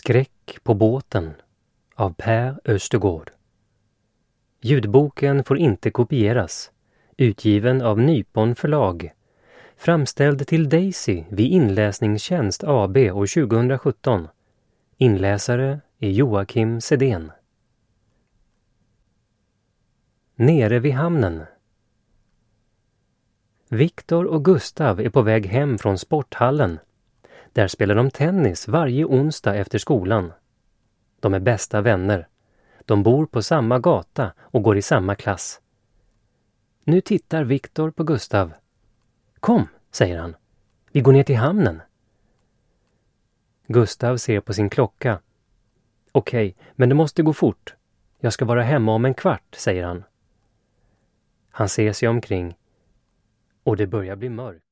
Skräck på båten av Per Östergård. Ljudboken får inte kopieras. Utgiven av Nypon förlag. Framställd till Daisy vid Inläsningstjänst AB år 2017. Inläsare är Joakim Sedén. Nere vid hamnen. Viktor och Gustav är på väg hem från sporthallen. Där spelar de tennis varje onsdag efter skolan. De är bästa vänner. De bor på samma gata och går i samma klass. Nu tittar Viktor på Gustav. Kom, säger han. Vi går ner till hamnen. Gustav ser på sin klocka. Okej, men det måste gå fort. Jag ska vara hemma om en kvart, säger han. Han ser sig omkring och det börjar bli mörkt.